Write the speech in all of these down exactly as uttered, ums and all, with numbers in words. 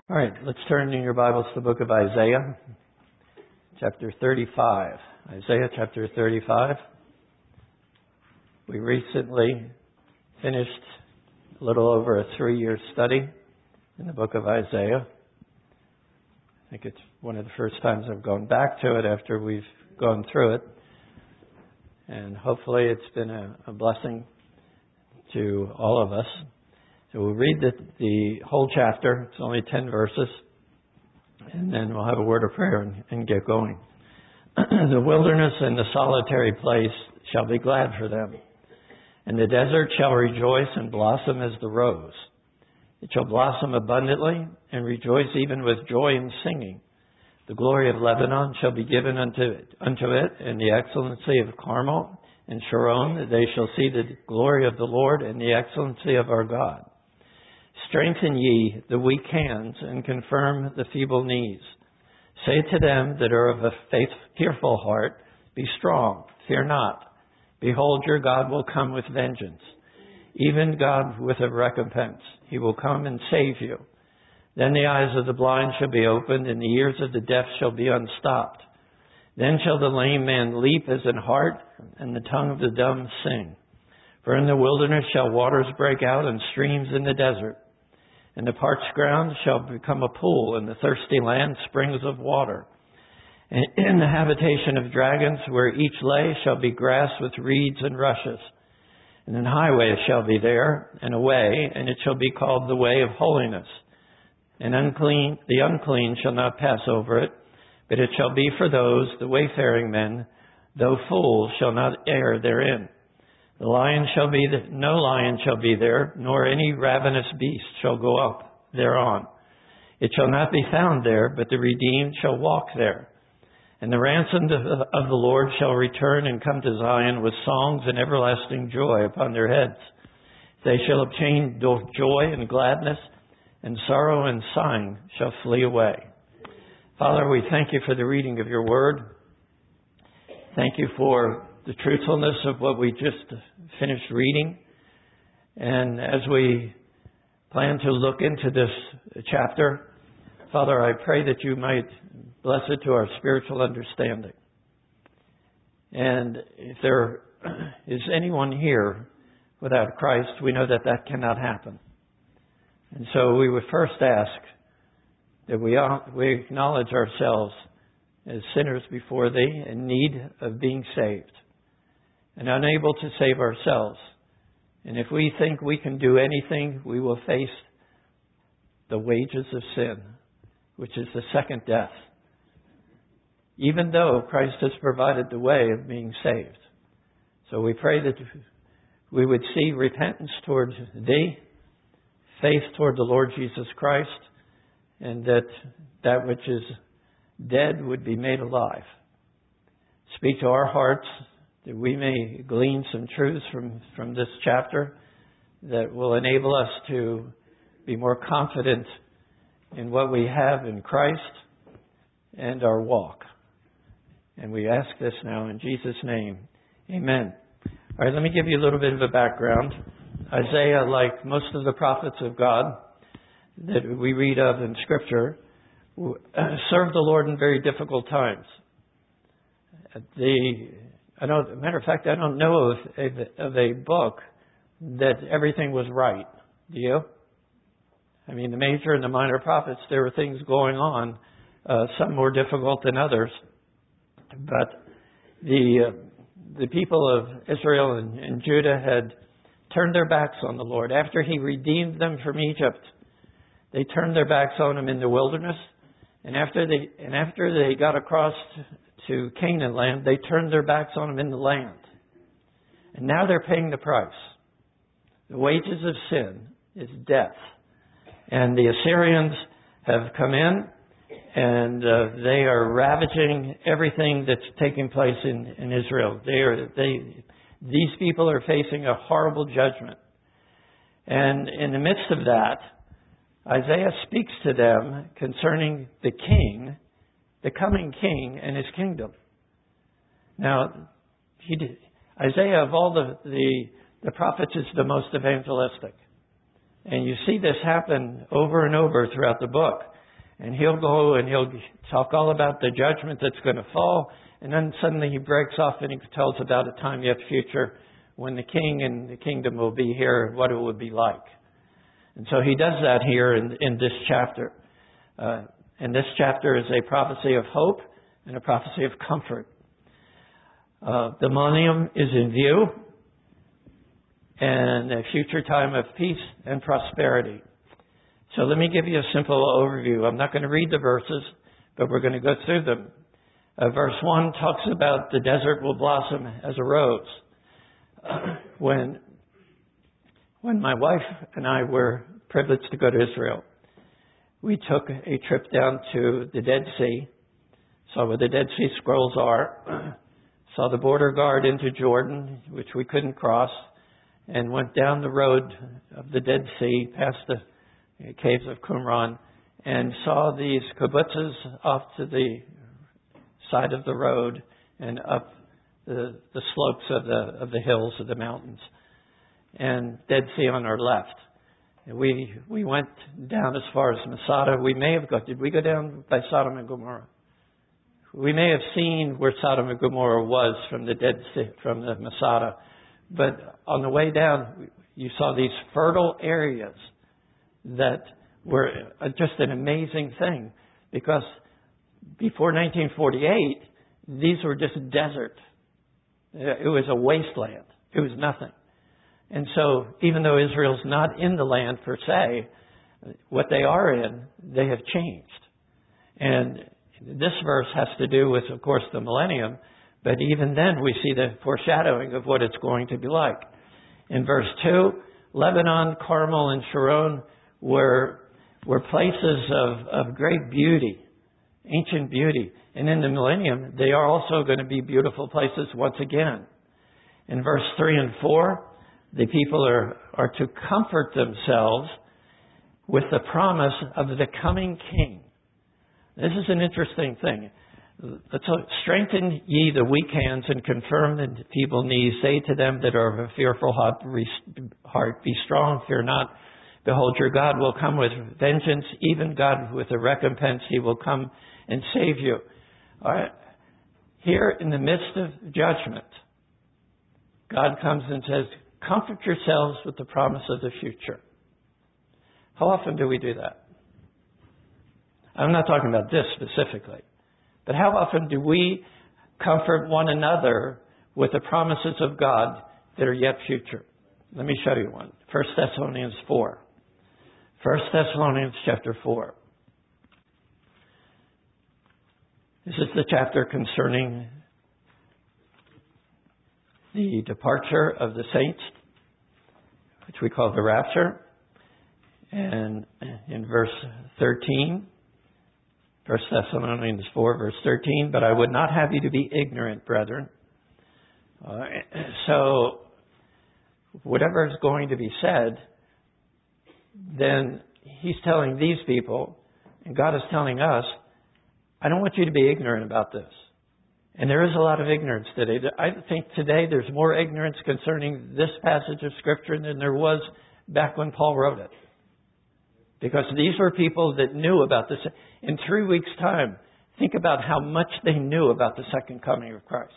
All right, let's turn in your Bibles to the book of Isaiah, chapter thirty-five. Isaiah chapter thirty-five. We recently finished a little over a three-year study in the book of Isaiah. I think it's one of the first times I've gone back to it after we've gone through it. And hopefully it's been a, a blessing to all of us. So we'll read the, the whole chapter. It's only ten verses. And then we'll have a word of prayer and, and get going. The wilderness and the solitary place shall be glad for them. And the desert shall rejoice and blossom as the rose. It shall blossom abundantly and rejoice even with joy and singing. The glory of Lebanon shall be given unto it, unto it and the excellency of Carmel and Sharon. They shall see the glory of the Lord and the excellency of our God. Strengthen ye the weak hands and confirm the feeble knees. Say to them that are of a faith, fearful heart, be strong, fear not. Behold, your God will come with vengeance, even God with a recompense. He will come and save you. Then the eyes of the blind shall be opened, and the ears of the deaf shall be unstopped. Then shall the lame man leap as an hart, and the tongue of the dumb sing. For in the wilderness shall waters break out, and streams in the desert. And the parched ground shall become a pool, and the thirsty land springs of water. And in the habitation of dragons, where each lay, shall be grass with reeds and rushes. And an highway shall be there, and a way, and it shall be called the way of holiness. And unclean, the unclean shall not pass over it, but it shall be for those, the wayfaring men, though fools shall not err therein. The lion shall be, the, no lion shall be there, nor any ravenous beast shall go up thereon. It shall not be found there, but the redeemed shall walk there. And the ransomed of, of the Lord shall return and come to Zion with songs and everlasting joy upon their heads. They shall obtain joy and gladness, and sorrow and sighing shall flee away. Father, we thank you for the reading of your word. Thank you for the truthfulness of what we just finished reading. And as we plan to look into this chapter, Father, I pray that you might bless it to our spiritual understanding. And if there is anyone here without Christ, we know that that cannot happen. And so we would first ask that we, we acknowledge ourselves as sinners before thee in need of being saved and unable to save ourselves. And if we think we can do anything, we will face the wages of sin, which is the second death, even though Christ has provided the way of being saved. So we pray that we would see repentance towards thee, faith toward the Lord Jesus Christ, and that that which is dead would be made alive. Speak to our hearts that we may glean some truths from, from this chapter that will enable us to be more confident in what we have in Christ and our walk. And we ask this now in Jesus' name. Amen. All right, let me give you a little bit of a background. Isaiah, like most of the prophets of God that we read of in Scripture, served the Lord in very difficult times. The, I don't, matter of fact, I don't know of a, of a book that everything was right. Do you? I mean, the major and the minor prophets, there were things going on, uh, some more difficult than others. But the uh, the people of Israel and, and Judah had turned their backs on the Lord. After He redeemed them from Egypt, they turned their backs on Him in the wilderness. And after they and after they got across to Canaan land, they turned their backs on Him in the land. And now they're paying the price. The wages of sin is death. And the Assyrians have come in, and uh, they are ravaging everything that's taking place in, in Israel. They are they these people are facing a horrible judgment. And in the midst of that, Isaiah speaks to them concerning the king, the coming king and his kingdom. Now, he did, Isaiah, of all the, the, the prophets, is the most evangelistic. And you see this happen over and over throughout the book. And he'll go and he'll talk all about the judgment that's going to fall. And then suddenly he breaks off and he tells about a time yet future when the king and the kingdom will be here and what it will be like. And so he does that here in, in this chapter. Uh, and this chapter is a prophecy of hope and a prophecy of comfort. Uh, the millennium is in view, and a future time of peace and prosperity. So let me give you a simple overview. I'm not going to read the verses, but we're going to go through them. Uh, verse one talks about the desert will blossom as a rose. Uh, when, when my wife and I were privileged to go to Israel, we took a trip down to the Dead Sea, saw where the Dead Sea Scrolls are, saw the border guard into Jordan, which we couldn't cross, and went down the road of the Dead Sea past the caves of Qumran and saw these kibbutzes off to the side of the road and up the, the slopes of the of the hills of the mountains, and Dead Sea on our left. And we we went down as far as Masada. We may have got. Did we go down by Sodom and Gomorrah? We may have seen where Sodom and Gomorrah was from the Dead Sea, from the Masada. But on the way down, you saw these fertile areas that were just an amazing thing, because before nineteen forty-eight, these were just desert. It was a wasteland. It was nothing. And so even though Israel's not in the land per se, what they are in, they have changed. And this verse has to do with, of course, the millennium, but even then we see the foreshadowing of what it's going to be like. In verse two, Lebanon, Carmel, and Sharon were, were places of, of great beauty, ancient beauty. And in the millennium, they are also going to be beautiful places once again. In verse three and four, the people are, are to comfort themselves with the promise of the coming king. This is an interesting thing. Let's strengthen ye the weak hands and confirm the feeble knees. Say to them that are of a fearful heart, be strong, fear not. Behold, your God will come with vengeance, even God with a recompense. He will come and save you. All right. Here in the midst of judgment, God comes and says, comfort yourselves with the promise of the future. How often do we do that? I'm not talking about this specifically, but how often do we comfort one another with the promises of God that are yet future? Let me show you one. First Thessalonians four. First Thessalonians chapter four. This is the chapter concerning the departure of the saints, which we call the rapture. And in verse thirteen, First Thessalonians four, verse thirteen, but I would not have you to be ignorant, brethren. Uh, so, whatever is going to be said, then he's telling these people, and God is telling us, I don't want you to be ignorant about this. And there is a lot of ignorance today. I think today there's more ignorance concerning this passage of Scripture than there was back when Paul wrote it. Because these were people that knew about this. In three weeks' time, think about how much they knew about the second coming of Christ.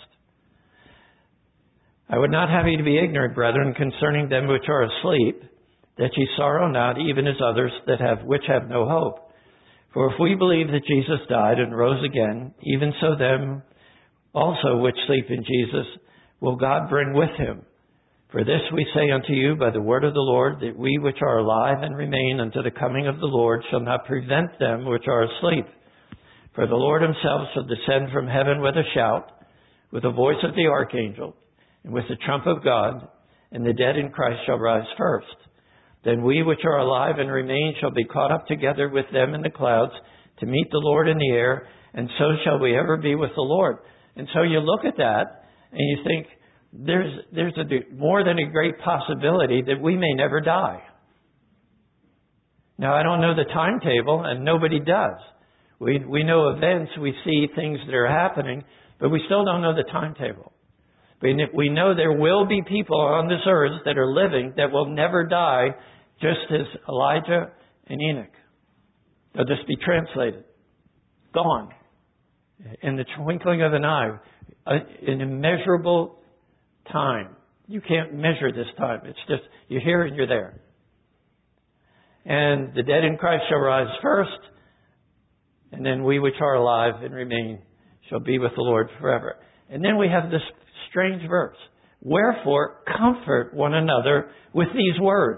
I would not have you to be ignorant, brethren, concerning them which are asleep, that ye sorrow not, even as others that have which have no hope. For if we believe that Jesus died and rose again, even so them also which sleep in Jesus will God bring with him. For this we say unto you by the word of the Lord, that we which are alive and remain unto the coming of the Lord shall not prevent them which are asleep. For the Lord himself shall descend from heaven with a shout, with the voice of the archangel, and with the trump of God, and the dead in Christ shall rise first. Then we which are alive and remain shall be caught up together with them in the clouds to meet the Lord in the air, and so shall we ever be with the Lord. And so you look at that, and you think, there's there's a, more than a great possibility that we may never die. Now, I don't know the timetable, and nobody does. We we know events, we see things that are happening, but we still don't know the timetable. We, we know there will be people on this earth that are living that will never die, just as Elijah and Enoch. They'll just be translated. Gone. In the twinkling of an eye. An immeasurable time. You can't measure this time. It's just, you're here and you're there. And the dead in Christ shall rise first, and then we which are alive and remain shall be with the Lord forever. And then we have this strange verse. Wherefore, comfort one another with these words.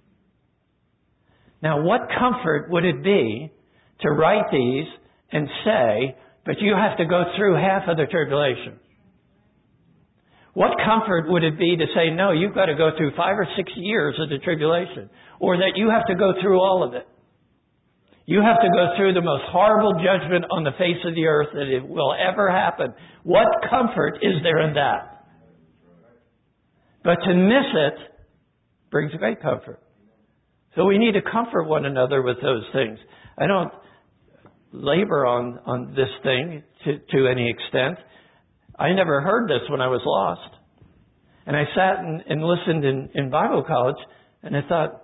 Now, what comfort would it be to write these and say, but you have to go through half of the tribulation? What comfort would it be to say, no, you've got to go through five or six years of the tribulation, or that you have to go through all of it? You have to go through the most horrible judgment on the face of the earth that it will ever happen. What comfort is there in that? But to miss it brings great comfort. So we need to comfort one another with those things. I don't labor on, on this thing to, to any extent. I never heard this when I was lost. And I sat and, and listened in, in Bible college, and I thought,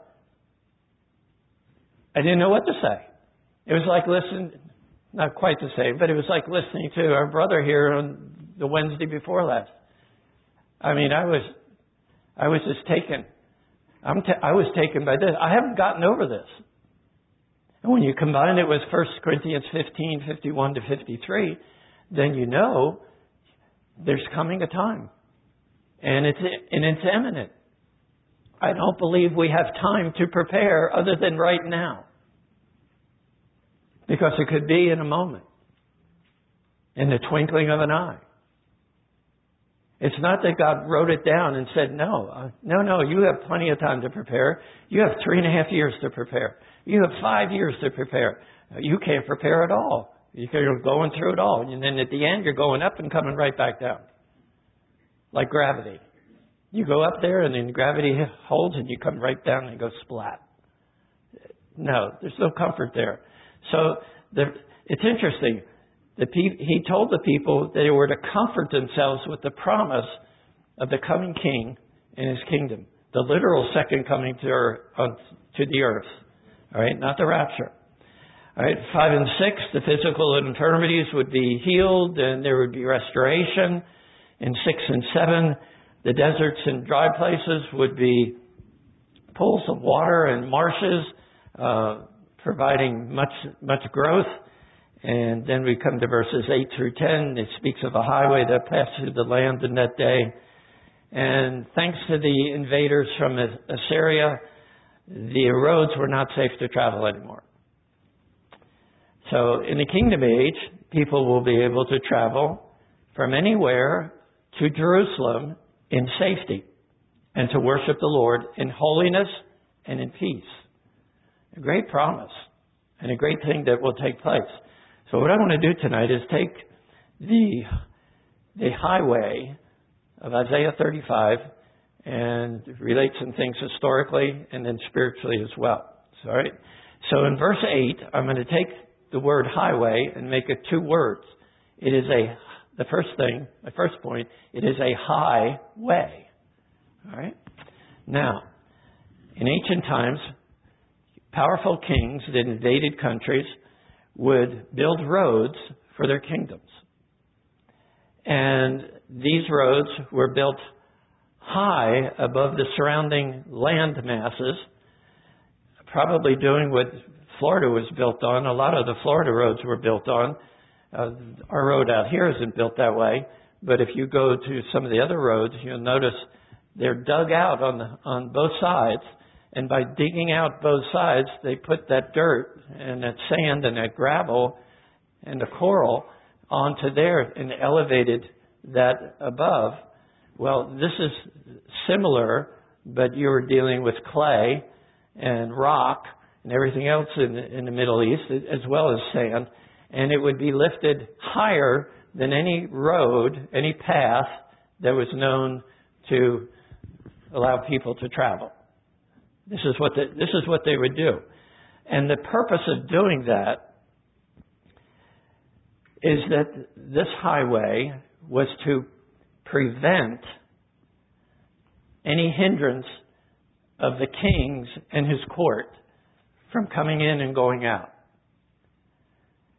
I didn't know what to say. It was like listening, not quite the same, but it was like listening to our brother here on the Wednesday before last. I mean, I was, I was just taken. I'm t- I was taken by this. I haven't gotten over this. And when you combine it with First Corinthians fifteen, fifty-one to fifty-three, then you know there's coming a time. And it's, and it's imminent. I don't believe we have time to prepare other than right now. Because it could be in a moment. In the twinkling of an eye. It's not that God wrote it down and said, no, uh, no, no, you have plenty of time to prepare. You have three and a half years to prepare. You have five years to prepare. You can't prepare at all. You're going through it all. And then at the end, you're going up and coming right back down. Like gravity. You go up there and then gravity holds and you come right down and go splat. No, there's no comfort there. So the, it's interesting. The pe- he told the people that they were to comfort themselves with the promise of the coming king and his kingdom. The literal second coming to, earth, uh, to the earth. All right, not the rapture. All right, five and six, the physical infirmities would be healed and there would be restoration. In six and seven, the deserts and dry places would be pools of water and marshes, uh, providing much much growth. And then we come to verses eight through ten. It speaks of a highway that passed through the land in that day. And thanks to the invaders from Assyria, the roads were not safe to travel anymore. So in the kingdom age, people will be able to travel from anywhere to Jerusalem in safety and to worship the Lord in holiness and in peace. A great promise and a great thing that will take place. So what I want to do tonight is take the, the highway of Isaiah thirty-five and relate some things historically and then spiritually as well. All right. So in verse eight, I'm going to take the word highway and make it two words. It is a, the first thing, the first point, it is a high way. All right. Now, in ancient times, powerful kings that invaded countries would build roads for their kingdoms. And these roads were built high above the surrounding land masses, probably doing what Florida was built on. A lot of the Florida roads were built on. Uh, our road out here isn't built that way, but if you go to some of the other roads, you'll notice they're dug out on the, on both sides. And by digging out both sides, they put that dirt and that sand and that gravel and the coral onto there and elevated that above. Well, this is similar, but you're dealing with clay and rock and everything else in the, in the Middle East, as well as sand. And it would be lifted higher than any road, any path that was known to allow people to travel. This is what the, this is what they would do. And the purpose of doing that is that this highway was to prevent any hindrance of the kings and his court from coming in and going out.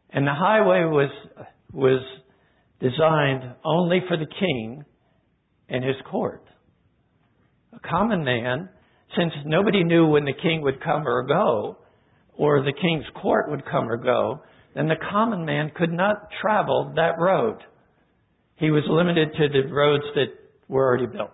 And the highway was was designed only for the king and his court. A common man, since nobody knew when the king would come or go, or the king's court would come or go, then the common man could not travel that road. He was limited to the roads that were already built.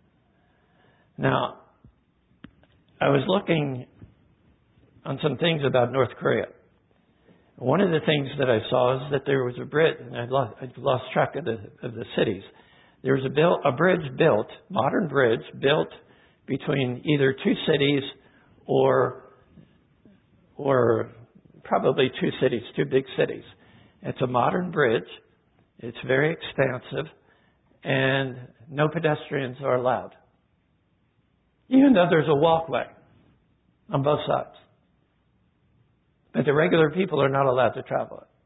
Now, I was looking on some things about North Korea. One of the things that I saw is that there was a bridge, and I lost, I lost track of the, of the cities. There was a, built, a bridge built, modern bridge built between either two cities or, or probably two cities, two big cities. It's a modern bridge. It's very expansive, and no pedestrians are allowed, even though there's a walkway on both sides. But the regular people are not allowed to travel it.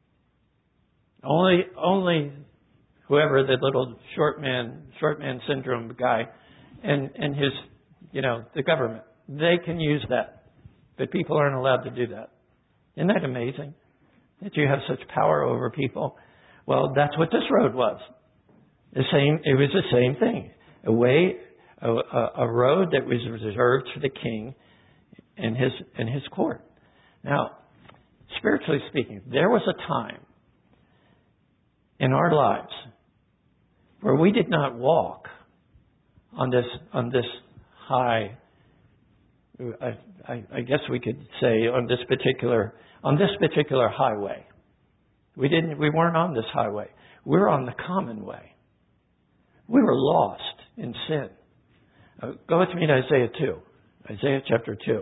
Only, only whoever the little short man, short man syndrome guy, and and his, you know, the government, they can use that. But people aren't allowed to do that. Isn't that amazing? That you have such power over people. Well, that's what this road was. The same. It was the same thing. A way, a, a, a road that was reserved for the king and his and his court. Now, spiritually speaking, there was a time in our lives where we did not walk on this on this high. I, I, I guess we could say on this particular on this particular highway. We didn't. We weren't on this highway. We were on the common way. We were lost in sin. Uh, go with me to Isaiah two. Isaiah chapter two.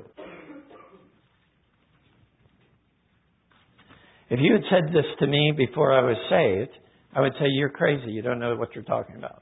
If you had said this to me before I was saved, I would say, you're crazy. You don't know what you're talking about.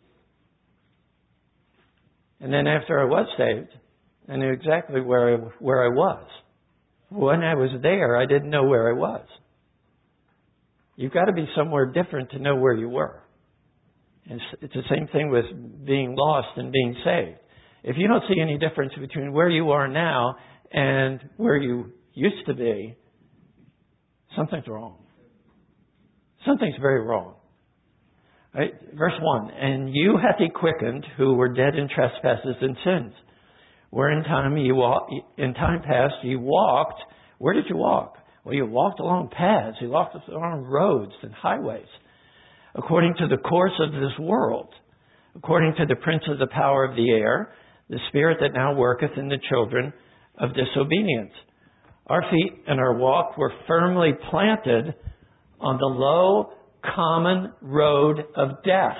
And then after I was saved, I knew exactly where I, where I was. When I was there, I didn't know where I was. You've got to be somewhere different to know where you were. It's, it's the same thing with being lost and being saved. If you don't see any difference between where you are now and where you used to be, something's wrong. Something's very wrong. Right? Verse one, and you hath he quickened who were dead in trespasses and sins. Where in time you walk, in time past you walked. Where did you walk? Well, you walked along paths. You walked along roads and highways, according to the course of this world, according to the prince of the power of the air, the spirit that now worketh in the children of disobedience. Our feet and our walk were firmly planted on the low, common road of death.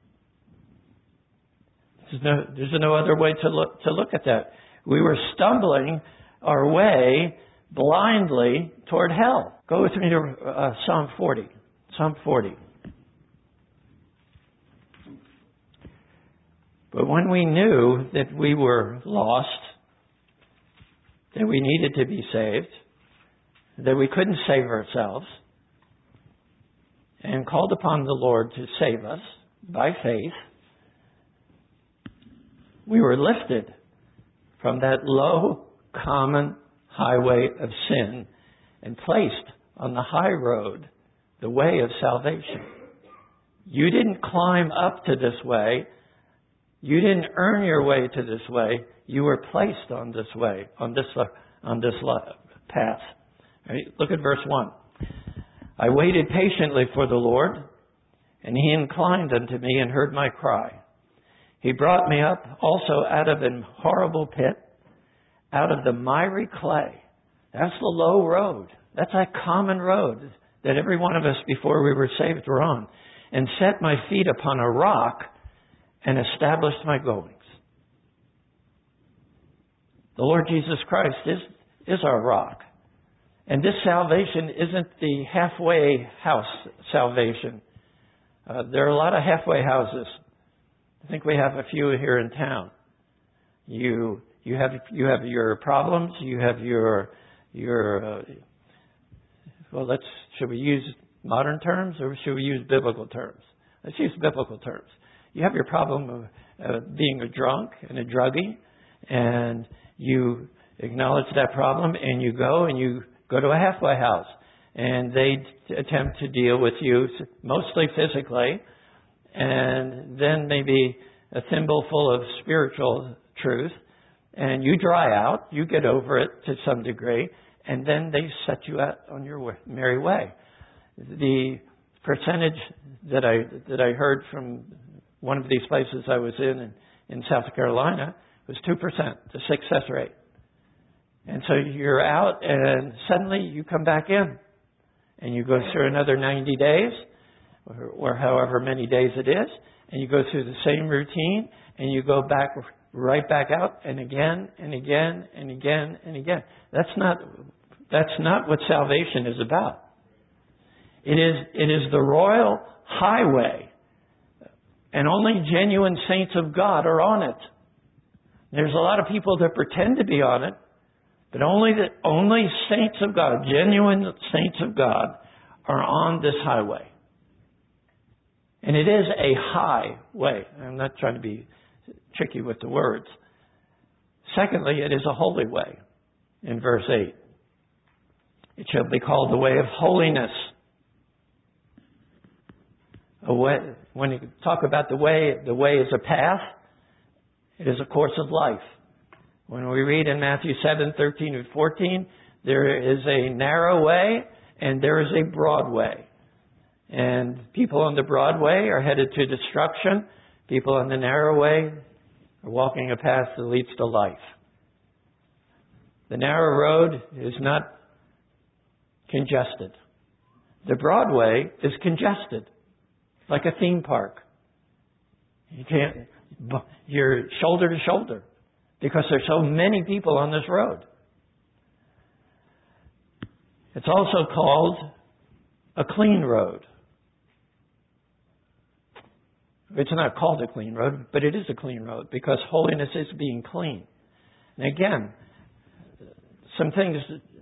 There's no, there's no other way to look, to look at that. We were stumbling our way blindly toward hell. Go with me to uh, Psalm forty. Psalm forty. But when we knew that we were lost, that we needed to be saved, that we couldn't save ourselves, and called upon the Lord to save us by faith, we were lifted from that low, common highway of sin and placed on the high road, the way of salvation. You didn't climb up to this way. You didn't earn your way to this way. You were placed on this way, on this on this path. Right? Look at verse one. I waited patiently for the Lord, and he inclined unto me and heard my cry. He brought me up also out of an horrible pit, out of the miry clay. That's the low road. That's that common road that every one of us before we were saved were on. And set my feet upon a rock and established my goings. The Lord Jesus Christ is, is our rock. And this salvation isn't the halfway house salvation. Uh, there are a lot of halfway houses. I think we have a few here in town. You you have you have your problems. You have your your. Uh, well, let's should we use modern terms or should we use biblical terms? Let's use biblical terms. You have your problem of uh, being a drunk and a druggie, and you acknowledge that problem, and you go and you go to a halfway house, and they attempt to deal with you mostly physically, and then maybe a thimbleful of spiritual truth, and you dry out, you get over it to some degree, and then they set you out on your merry way. The percentage that I that I heard from one of these places I was in in, in South Carolina was two percent, the success rate. And so you're out, and suddenly you come back in, and you go through another ninety days, or, or however many days it is, and you go through the same routine, and you go back right back out, and again and again and again and again. That's not that's not what salvation is about. It is it is the royal highway, and only genuine saints of God are on it. There's a lot of people that pretend to be on it, but only the only saints of God, genuine saints of God, are on this highway. And it is a high way. I'm not trying to be tricky with the words. Secondly, it is a holy way. In verse eight, it shall be called the way of holiness. A way, when you talk about the way, the way is a path. It is a course of life. When we read in Matthew seven, thirteen and fourteen, there is a narrow way and there is a broad way. And people on the broad way are headed to destruction. People on the narrow way are walking a path that leads to life. The narrow road is not congested. The broad way is congested, like a theme park. You can't, you're shoulder to shoulder because there's so many people on this road. It's also called a clean road. It's not called a clean road, but it is a clean road because holiness is being clean. And again, some things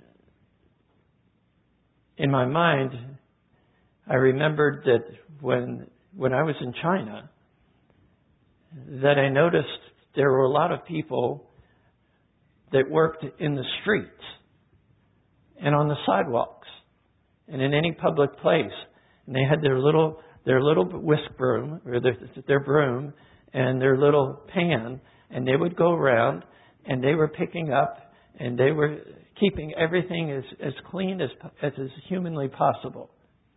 in my mind, I remembered that when when I was in China, that I noticed there were a lot of people that worked in the streets and on the sidewalks and in any public place. And they had their little their little whisk broom, or their, their broom, and their little pan, and they would go around, and they were picking up, and they were keeping everything as, as clean as, as is humanly possible.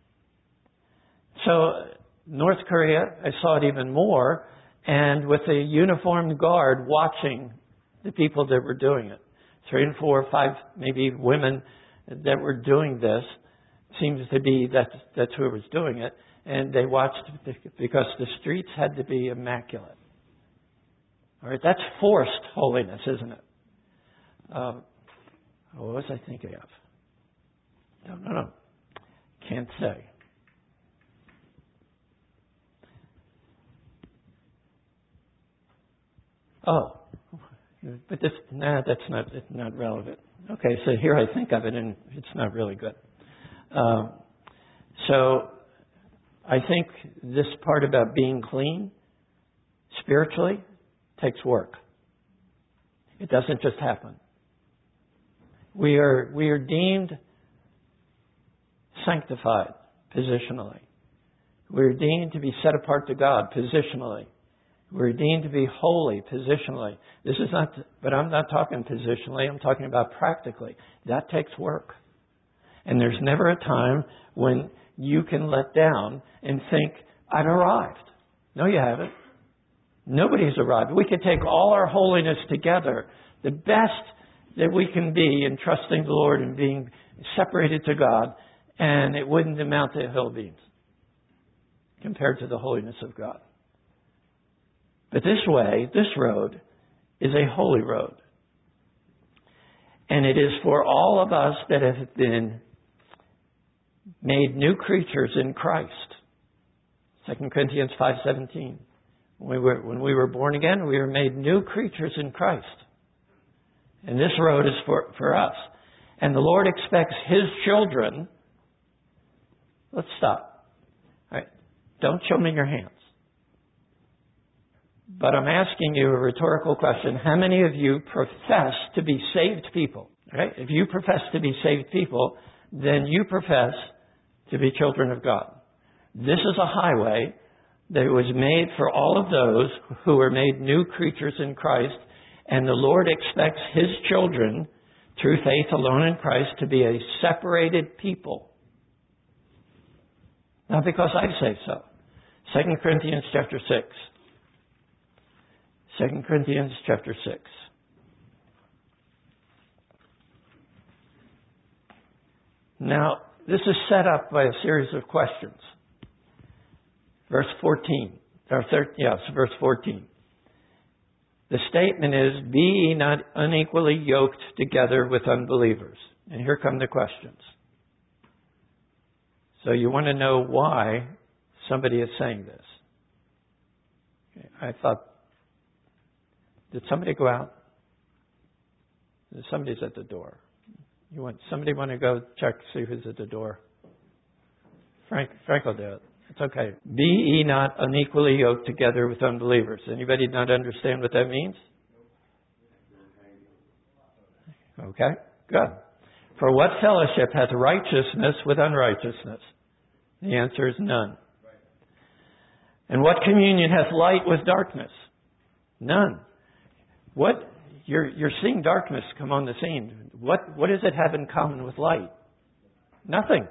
So North Korea, I saw it even more, and with a uniformed guard watching the people that were doing it. Three and four or five, maybe women that were doing this. Seems to be that that's who was doing it. And they watched because the streets had to be immaculate. All right, that's forced holiness, isn't it? Um, what was I thinking of? No, no, no. Can't say. Oh, but this, nah, that's not it's not relevant. Okay, so here I think of it, and it's not really good. Um, so I think this part about being clean spiritually takes work. It doesn't just happen. We are we are deemed sanctified positionally. We're deemed to be set apart to God positionally. We're deemed to be holy positionally. This is not, but I'm not talking positionally. I'm talking about practically. That takes work. And there's never a time when you can let down and think, I've arrived. No, you haven't. Nobody's arrived. We could take all our holiness together, the best that we can be in trusting the Lord and being separated to God, and it wouldn't amount to hill beams compared to the holiness of God. But this way, this road, is a holy road. And it is for all of us that have been made new creatures in Christ. Second Corinthians five seventeen. When we were, when we were born again, we were made new creatures in Christ. And this road is for, for us. And the Lord expects His children. Let's stop. All right. Don't show me your hands. But I'm asking you a rhetorical question. How many of you profess to be saved people? Right? If you profess to be saved people, then you profess to be children of God. This is a highway that was made for all of those who are made new creatures in Christ, and the Lord expects His children, through faith alone in Christ, to be a separated people. Not because I say so. Second Corinthians chapter six. Second Corinthians chapter six. Now, this is set up by a series of questions. Verse fourteen. Or thirteen, yes, verse fourteen. The statement is, be ye not unequally yoked together with unbelievers. And here come the questions. So you want to know why somebody is saying this. Okay, I thought, did somebody go out? Somebody's at the door. You want somebody want to go check, see who's at the door? Frank, Frank will do it. It's okay. Be ye not unequally yoked together with unbelievers. Anybody not understand what that means? Okay, good. For what fellowship hath righteousness with unrighteousness? The answer is none. And what communion hath light with darkness? None. What you're you're seeing darkness come on the scene. What what does it have in common with light? Nothing.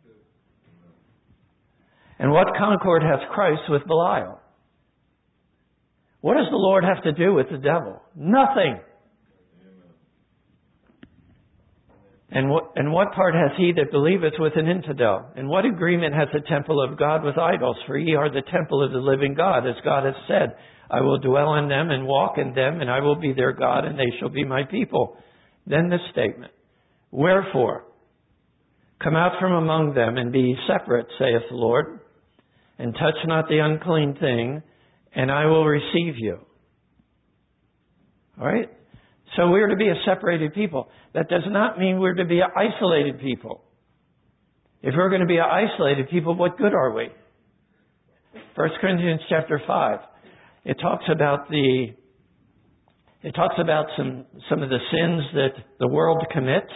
And what concord hath Christ with Belial? What does the Lord have to do with the devil? Nothing. And what, and what part hath he that believeth with an infidel? And what agreement hath the temple of God with idols? For ye are the temple of the living God, as God hath said, I will dwell in them and walk in them, and I will be their God, and they shall be my people. Then this statement, wherefore, come out from among them, and be ye separate, saith the Lord, and touch not the unclean thing, and I will receive you. All right? So we're to be a separated people. That does not mean we're to be an isolated people. If we're going to be an isolated people, what good are we? First Corinthians chapter five. It talks about the it talks about some some of the sins that the world commits.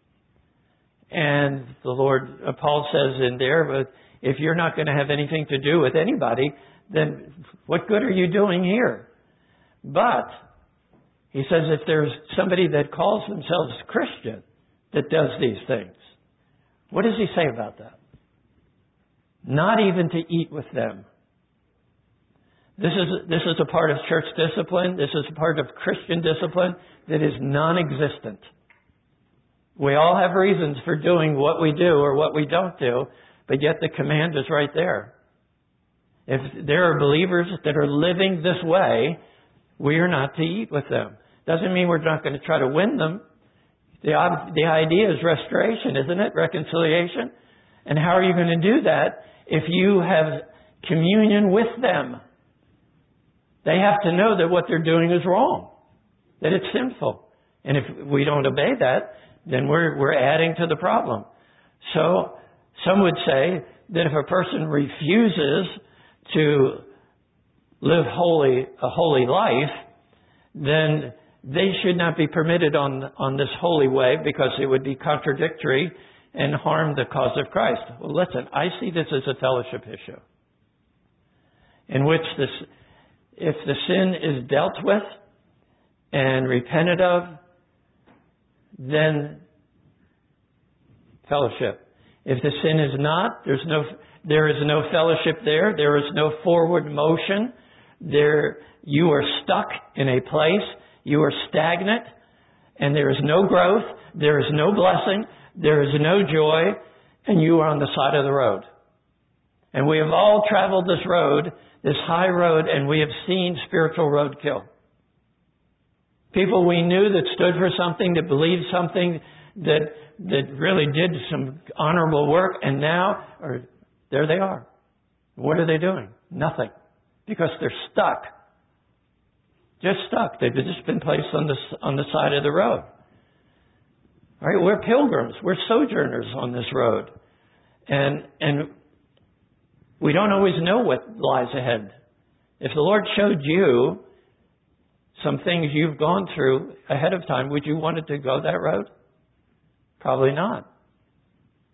And the Lord, uh, Paul says in there, but if you're not going to have anything to do with anybody, then what good are you doing here? But he says if there's somebody that calls themselves Christian that does these things, what does he say about that? Not even to eat with them. This is, this is a part of church discipline. This is a part of Christian discipline that is non-existent. We all have reasons for doing what we do or what we don't do, but yet the command is right there. If there are believers that are living this way, we are not to eat with them. Doesn't mean we're not going to try to win them. The, the idea is restoration, isn't it? Reconciliation. And how are you going to do that if you have communion with them? They have to know that what they're doing is wrong, that it's sinful. And if we don't obey that, then we're, we're adding to the problem. So some would say that if a person refuses to live holy, a holy life, then they should not be permitted on, on this holy way because it would be contradictory and harm the cause of Christ. Well, listen, I see this as a fellowship issue in which this, if the sin is dealt with and repented of, then fellowship. If the sin is not, there's no, there is no fellowship there. There is no forward motion. There, you are stuck in a place. You are stagnant, and there is no growth. There is no blessing. There is no joy, and you are on the side of the road. And we have all traveled this road, this high road, and we have seen spiritual roadkill. People we knew that stood for something, that believed something, that that really did some honorable work, and now or there they are. What are they doing? Nothing. Because they're stuck. Just stuck. They've just been placed on the, on the side of the road. All right, we're pilgrims. We're sojourners on this road. And, and we don't always know what lies ahead. If the Lord showed you some things you've gone through ahead of time, would you want it to go that road? Probably not.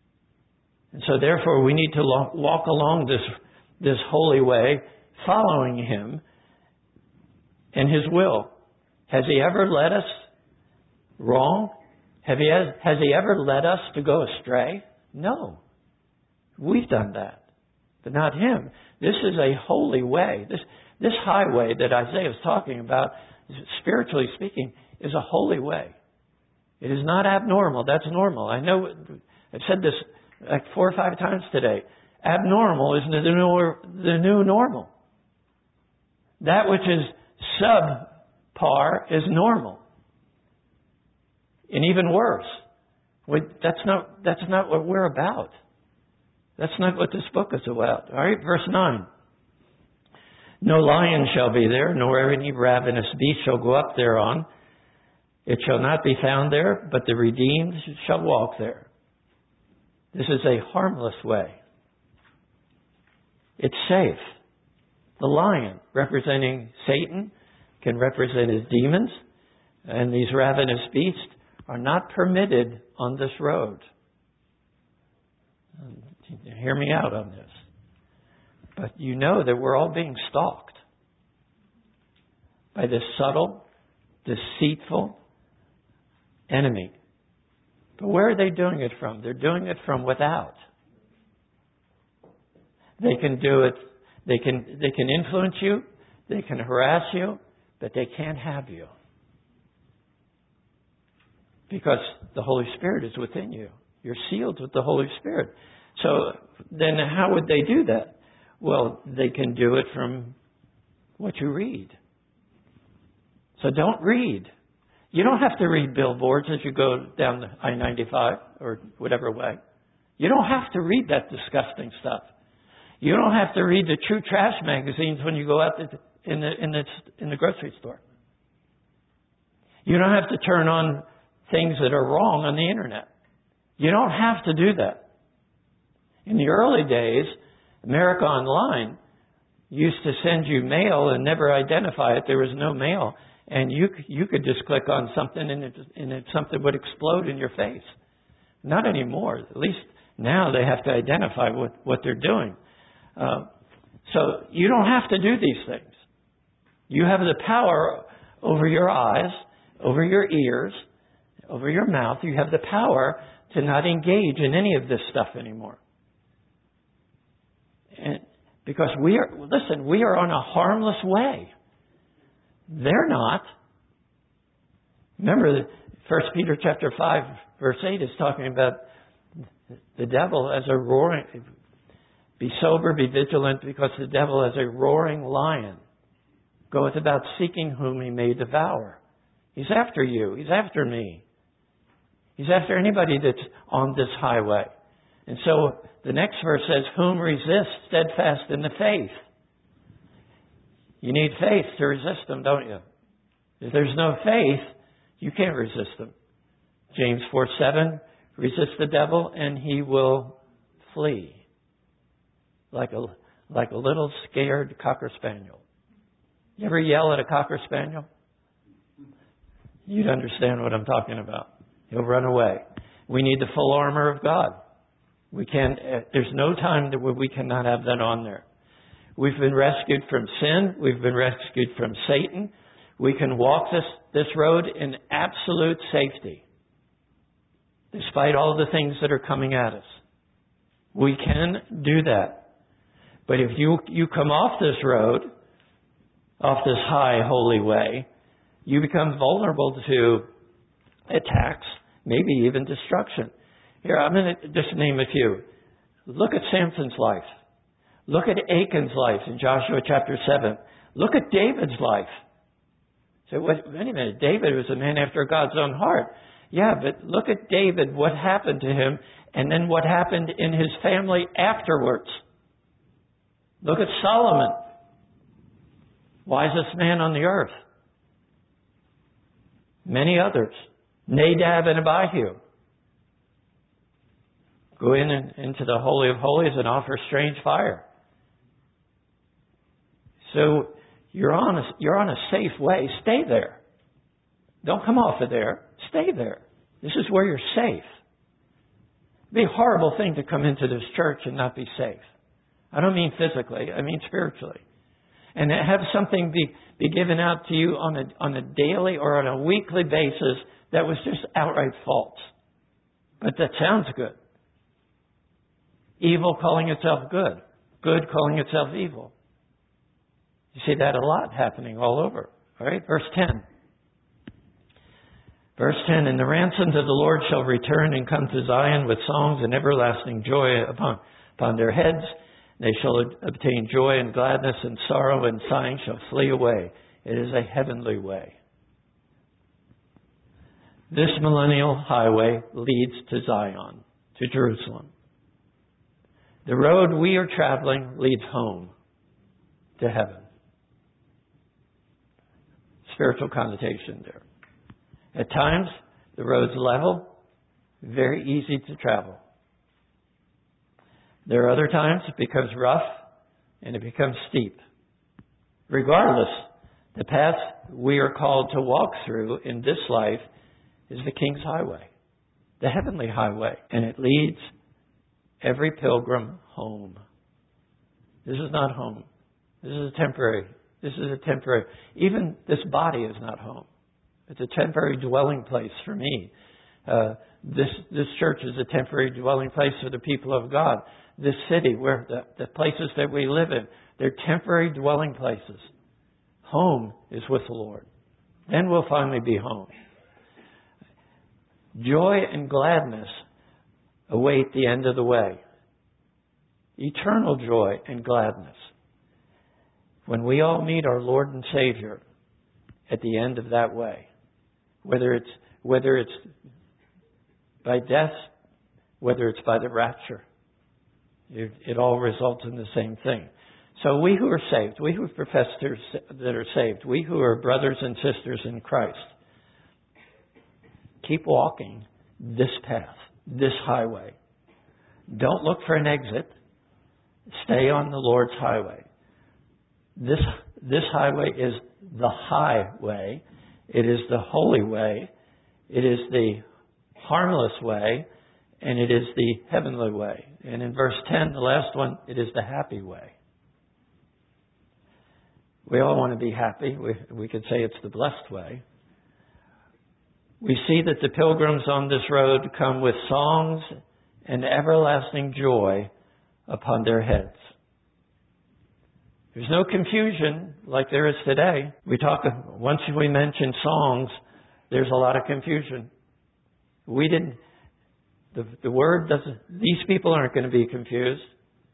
And so therefore we need to lo- walk along this, this holy way, following Him and His will. Has He ever led us wrong? Have he, has He ever led us to go astray? No. We've done that, but not Him. This is a holy way. This, this highway that Isaiah is talking about, spiritually speaking, is a holy way. It is not abnormal. That's normal. I know, I've said this like four or five times today. Abnormal is the new, the new normal. That which is subpar is normal. And even worse. We, that's not, that's not what we're about. That's not what this book is about. All right, verse nine. No lion shall be there, nor any ravenous beast shall go up thereon. It shall not be found there, but the redeemed shall walk there. This is a harmless way. It's safe. The lion, representing Satan, can represent his demons, and these ravenous beasts are not permitted on this road. Hear me out on this. But you know that we're all being stalked by this subtle, deceitful enemy. But where are they doing it from? They're doing it from without. They can do it, they can, they can influence you, they can harass you, but they can't have you. Because the Holy Spirit is within you. You're sealed with the Holy Spirit. So then how would they do that? Well, they can do it from what you read. So don't read. You don't have to read billboards as you go down the I ninety-five or whatever way. You don't have to read that disgusting stuff. You don't have to read the true trash magazines when you go out in the, in the, in the grocery store. You don't have to turn on things that are wrong on the internet. You don't have to do that. In the early days, America Online used to send you mail and never identify it. There was no mail. And you you could just click on something and it, and it, something would explode in your face. Not anymore. At least now they have to identify what, what they're doing. Uh, so you don't have to do these things. You have the power over your eyes, over your ears, over your mouth. You have the power to not engage in any of this stuff anymore. And because we are, listen, we are on a harmless way. They're not. Remember, First Peter chapter five, verse eight is talking about the devil as a roaring. Be sober, be vigilant, because the devil as a roaring lion goeth about seeking whom he may devour. He's after you. He's after me. He's after anybody that's on this highway. And so the next verse says, whom resist steadfast in the faith. You need faith to resist them, don't you? If there's no faith, you can't resist them. James four seven, resist the devil and he will flee. Like a, like a little scared cocker spaniel. You ever yell at a cocker spaniel? You'd understand what I'm talking about. He'll run away. We need the full armor of God. We can't, there's no time that we cannot have that on there. We've been rescued from sin. We've been rescued from Satan. We can walk this, this road in absolute safety, despite all the things that are coming at us. We can do that. But if you, you come off this road, off this high, holy way, you become vulnerable to attacks, maybe even destruction. Here, I'm going to just name a few. Look at Samson's life. Look at Achan's life in Joshua chapter seven. Look at David's life. So, wait a minute, David was a man after God's own heart. Yeah, but look at David, what happened to him, and then what happened in his family afterwards. Look at Solomon, wisest man on the earth. Many others. Nadab and Abihu. Go in and into the Holy of Holies and offer strange fire. So you're on a, you're on a safe way. Stay there. Don't come off of there. Stay there. This is where you're safe. It'd be a horrible thing to come into this church and not be safe. I don't mean physically, I mean spiritually. And to have something be, be given out to you on a, on a daily or on a weekly basis that was just outright false. But that sounds good. Evil calling itself good. Good calling itself evil. You see that a lot happening all over. All right, verse ten. Verse ten, and the ransoms of the Lord shall return and come to Zion with songs and everlasting joy upon, upon their heads. They shall obtain joy and gladness, and sorrow and sighing shall flee away. It is a heavenly way. This millennial highway leads to Zion, to Jerusalem. The road we are traveling leads home, to heaven. Spiritual connotation there. At times, the road's level, very easy to travel. There are other times it becomes rough and it becomes steep. Regardless, the path we are called to walk through in this life is the King's Highway, the heavenly highway, and it leads every pilgrim home. This is not home. This is a temporary. This is a temporary. Even this body is not home. It's a temporary dwelling place for me. Uh, this this church is a temporary dwelling place for the people of God. This city, where the, the places that we live in, they're temporary dwelling places. Home is with the Lord. Then we'll finally be home. Joy and gladness await the end of the way. Eternal joy and gladness. When we all meet our Lord and Savior at the end of that way, whether it's whether it's by death, whether it's by the rapture, it, it all results in the same thing. So we who are saved, we who profess that are saved, we who are brothers and sisters in Christ, keep walking this path, this highway. Don't look for an exit. Stay on the Lord's highway. This this highway is the highway. It is the holy way. It is the harmless way. And it is the heavenly way. And in verse ten, the last one, it is the happy way. We all want to be happy. We, we could say it's the blessed way. We see that the pilgrims on this road come with songs and everlasting joy upon their heads. There's no confusion like there is today. We talk, once we mention songs, there's a lot of confusion. We didn't, the, the word doesn't, these people aren't going to be confused.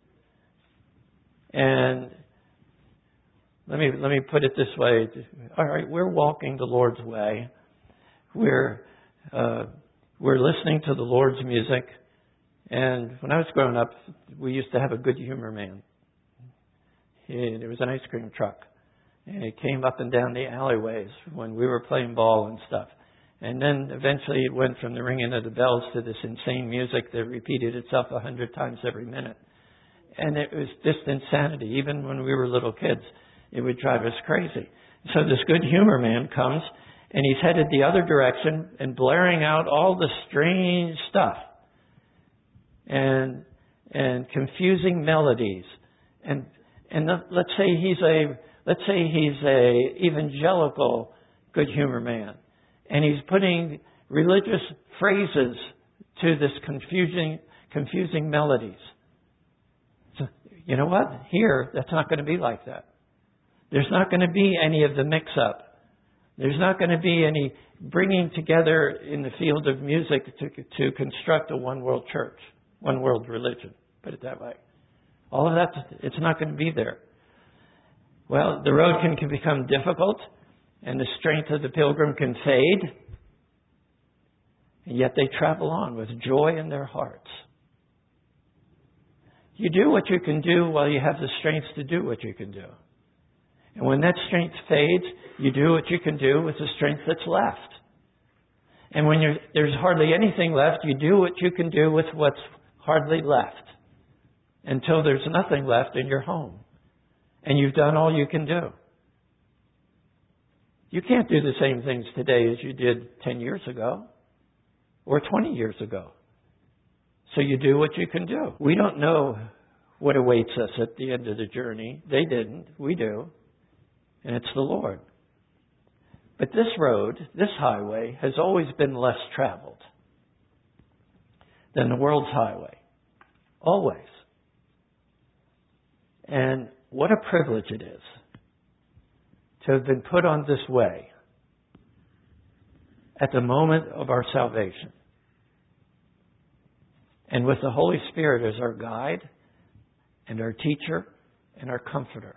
And let me, let me put it this way. All right, we're walking the Lord's way. We're, uh, we're listening to the Lord's music. And when I was growing up, we used to have a good humor man. He, there was an ice cream truck. And he came up and down the alleyways when we were playing ball and stuff. And then eventually it went from the ringing of the bells to this insane music that repeated itself a hundred times every minute. And it was just insanity. Even when we were little kids, it would drive us crazy. So this good humor man comes, and he's headed the other direction and blaring out all the strange stuff. And and confusing melodies. And and let's say he's a let's say he's a evangelical good humor man. And he's putting religious phrases to this confusing confusing melodies. So, you know what? Here, that's not going to be like that. There's not going to be any of the mix-up. There's not going to be any bringing together in the field of music to, to construct a one-world church, one-world religion, put it that way. All of that, it's not going to be there. Well, the road can, can become difficult, and the strength of the pilgrim can fade, and yet they travel on with joy in their hearts. You do what you can do while you have the strength to do what you can do. And when that strength fades, you do what you can do with the strength that's left. And when you're, there's hardly anything left, you do what you can do with what's hardly left. Until there's nothing left in your home. And you've done all you can do. You can't do the same things today as you did ten years ago. Or twenty years ago. So you do what you can do. We don't know what awaits us at the end of the journey. They didn't. We do. And it's the Lord. But this road, this highway, has always been less traveled than the world's highway. Always. And what a privilege it is to have been put on this way at the moment of our salvation. And with the Holy Spirit as our guide and our teacher and our comforter.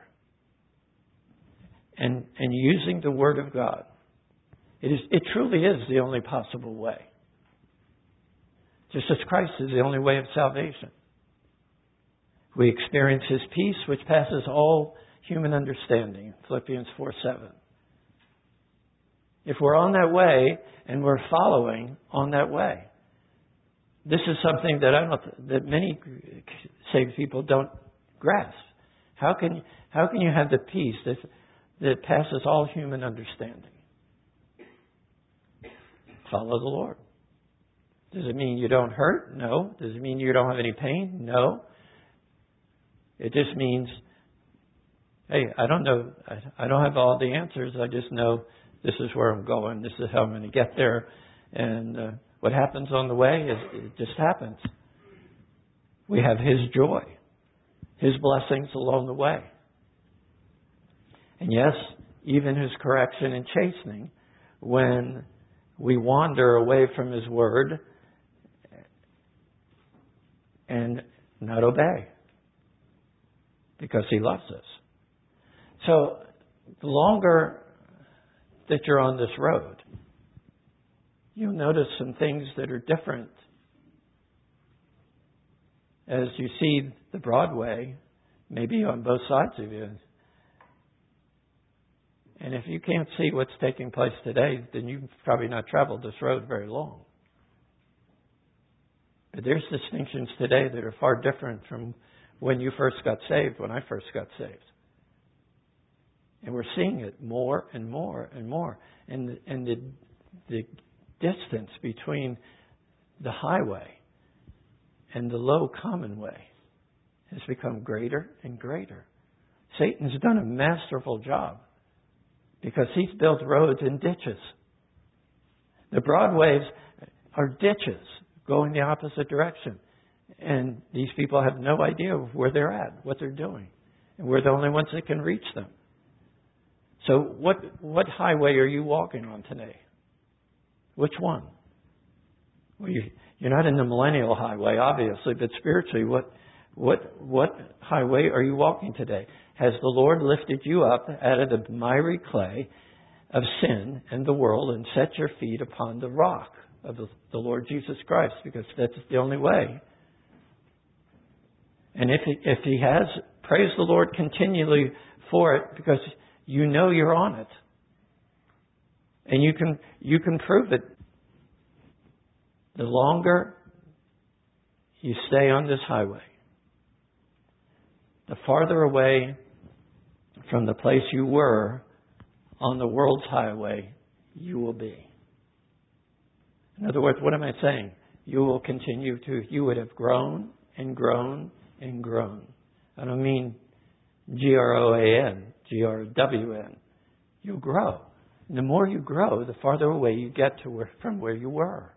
And, and using the Word of God. It is, it truly is the only possible way. Just as Christ is the only way of salvation. We experience His peace, which passes all human understanding. Philippians four seven. If we're on that way and we're following on that way, this is something that I don't, that many saved people don't grasp. How can how can you have the peace that that passes all human understanding? Follow the Lord. Does it mean you don't hurt? No. Does it mean you don't have any pain? No. It just means, hey, I don't know, I don't have all the answers. I just know this is where I'm going. This is how I'm going to get there. And uh, what happens on the way, is, it just happens. We have His joy, His blessings along the way. And yes, even His correction and chastening when we wander away from His Word and not obey because He loves us. So the longer that you're on this road, you'll notice some things that are different. As you see the Broadway, maybe on both sides of you. And if you can't see what's taking place today, then you've probably not traveled this road very long. But there's distinctions today that are far different from when you first got saved, when I first got saved. And we're seeing it more and more and more. And, and the, the distance between the highway and the low common way has become greater and greater. Satan's done a masterful job because he's built roads and ditches. The broadways are ditches going the opposite direction. And these people have no idea where they're at, what they're doing. And we're the only ones that can reach them. So what what highway are you walking on today? Which one? Well, you, you're not in the millennial highway, obviously, but spiritually, what what what highway are you walking today? Has the Lord lifted you up out of the miry clay of sin and the world and set your feet upon the rock of the, the Lord Jesus Christ? Because that's the only way. And if he, if He has, praise the Lord continually for it, because you know you're on it. And you can you can prove it. The longer you stay on this highway, the farther away from the place you were on the world's highway you will be. In other words, what am I saying? You will continue to, you would have grown and grown and grown. I don't mean G R O A N, G R W N. You'll grow. And the more you grow, the farther away you get to where, from where you were.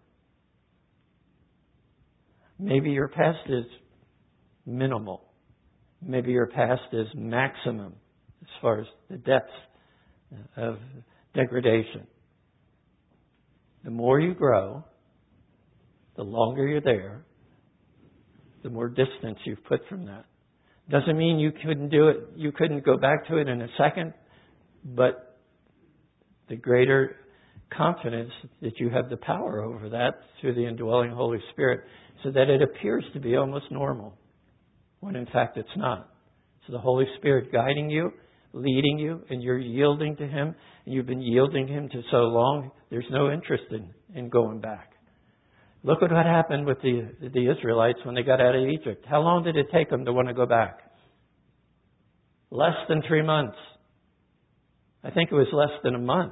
Maybe your past is minimal. Maybe your past is maximum as far as the depth of degradation. The more you grow, the longer you're there, the more distance you've put from that. Doesn't mean you couldn't do it, you couldn't go back to it in a second, but the greater confidence that you have the power over that through the indwelling Holy Spirit, so that it appears to be almost normal, when in fact it's not. So the Holy Spirit guiding you, leading you, and you're yielding to Him, and you've been yielding to Him to so long, there's no interest in, in going back. Look at what happened with the, the Israelites when they got out of Egypt. How long did it take them to want to go back? Less than three months. I think it was less than a month.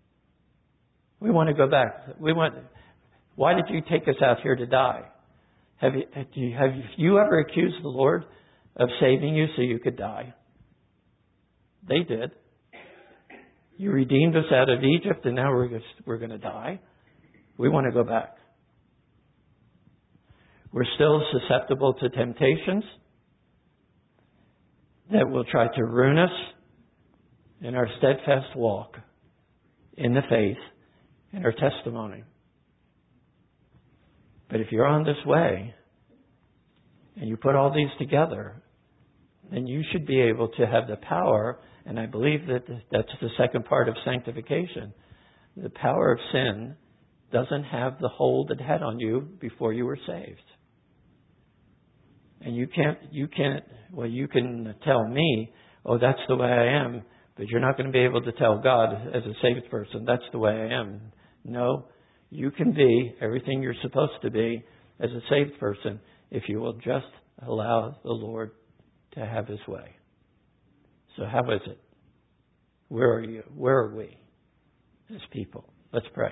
We want to go back. We want. Why did you take us out here to die? Have you, have you, have you ever accused the Lord of saving you so you could die? They did. You redeemed us out of Egypt, and now we're just, we're going to die. We want to go back. We're still susceptible to temptations that will try to ruin us in our steadfast walk in the faith and our testimony. But if you're on this way and you put all these together, then you should be able to have the power, and I believe that that's the second part of sanctification. The power of sin doesn't have the hold it had on you before you were saved. And you can't, you can't, well, you can tell me, oh, that's the way I am, but you're not going to be able to tell God as a saved person, that's the way I am. No, you can be everything you're supposed to be as a saved person if you will just allow the Lord to have His way. So how is it? Where are you? Where are we as people? Let's pray.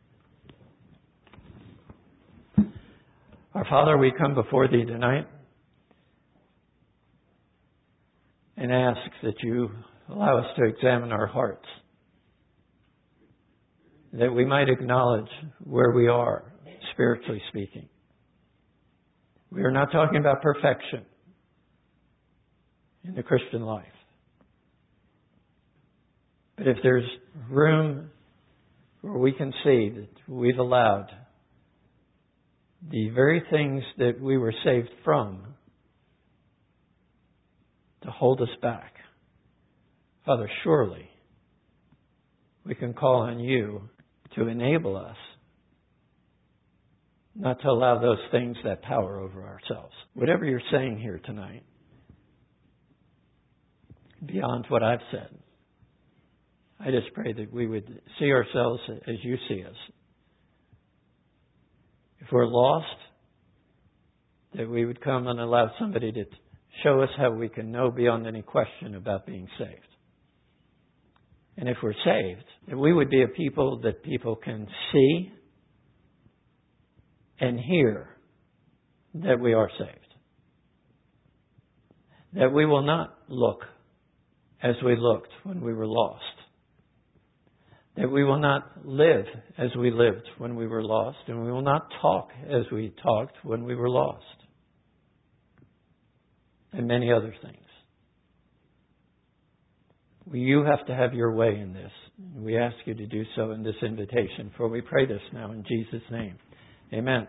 Our Father, we come before Thee tonight and ask that You allow us to examine our hearts, that we might acknowledge where we are, spiritually speaking. We are not talking about perfection in the Christian life. But if there's room where we can see that we've allowed the very things that we were saved from to hold us back, Father, surely we can call on You to enable us not to allow those things that power over ourselves. Whatever You're saying here tonight, beyond what I've said, I just pray that we would see ourselves as You see us. If we're lost, that we would come and allow somebody to show us how we can know beyond any question about being saved. And if we're saved, that we would be a people that people can see and hear that we are saved. That we will not look as we looked when we were lost. That we will not live as we lived when we were lost. And we will not talk as we talked when we were lost. And many other things. You have to have Your way in this. We ask You to do so in this invitation. For we pray this now in Jesus' name. Amen.